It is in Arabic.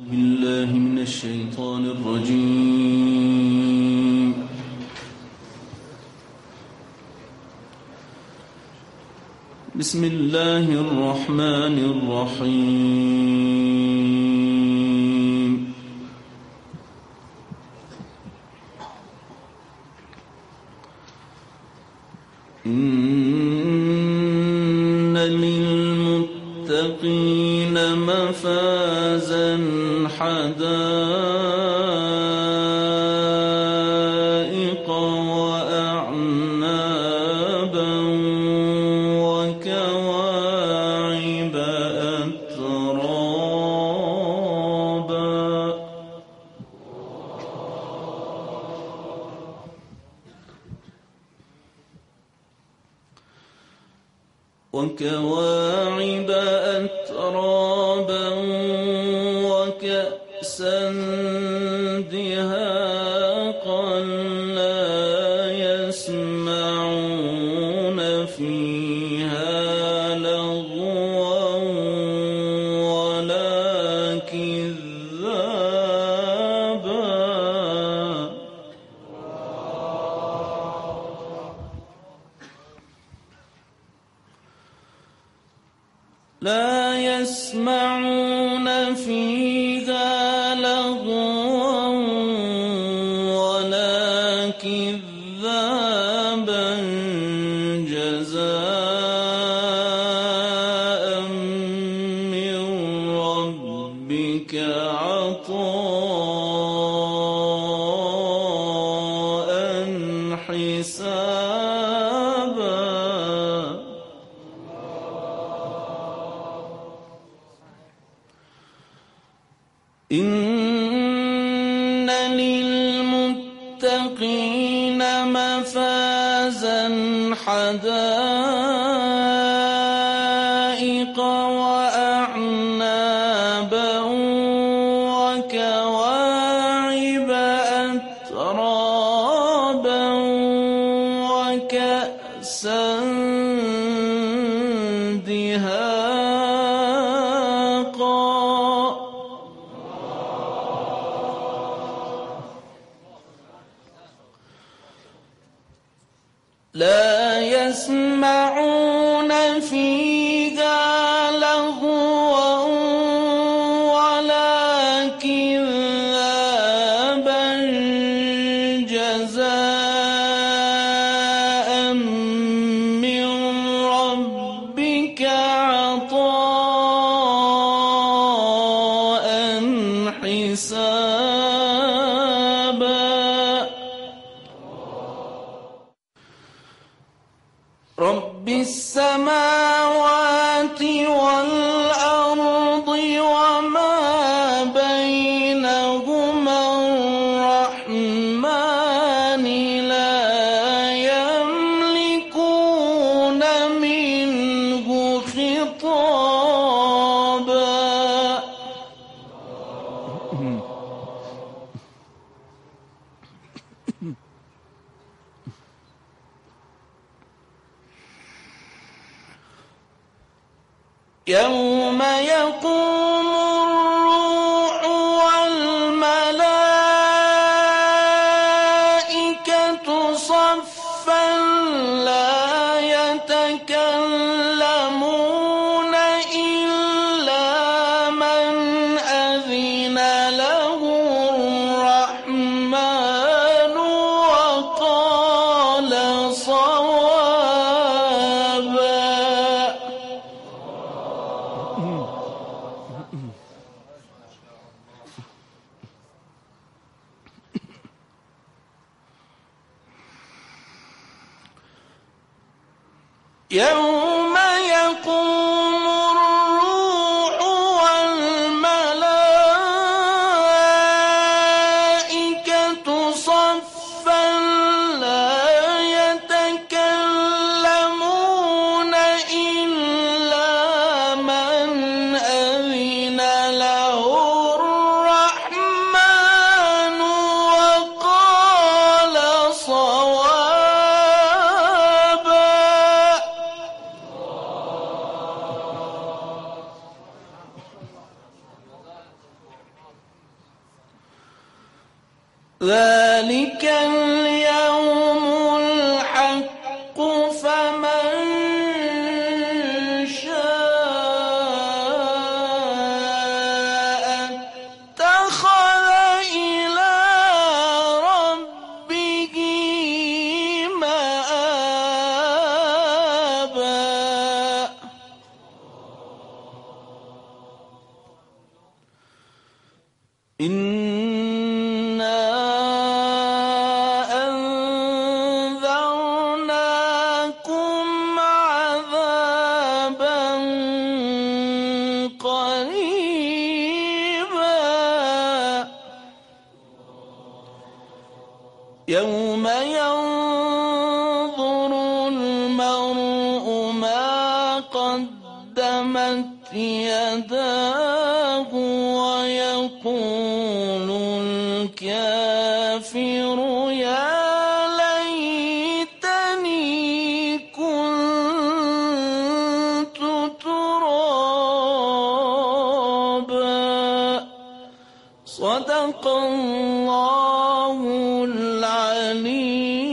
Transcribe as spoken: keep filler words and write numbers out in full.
بالله من الشيطان الرجيم. بسم الله الرحمن الرحيم. إن للمتقين مفازا حدائق وأعنابا وكواعب أترابا وكواعب أترابا وكأسا دهاقا لا يسمعون فيها لغوا ولا كذابا لا يسمعون فيها لغوا ولا كذابا جزاء من ربك عطاء حسابا إن للمتقين مفازا حدائق وأعنابا وكواعب أترابا وكأسا دهاقا لا يسمعون فيها لغوا ولا كذابا جزاء من ربك عطاء حسابا رب السماوات والأرض وما بينهما الرحمن لا يملكون منه خطابا يوم يقوم الروح والملائكة صفا لا يتكلمون إلا من أذن له الرحمن وقال صوابا يوم يقوم الروح والملائكة صفا لا يتكلمون إلا من أذن له الرحمن وقال صوابا ذلك اليوم الحق فمن شاء اتخذ إلى ربه مآبا إنا أنذرناكم عذابا قريبا يوم ينظر المرء ما قدمت يداه ويقول الكافر يا ليتني كنت ترابا صدق الله العليم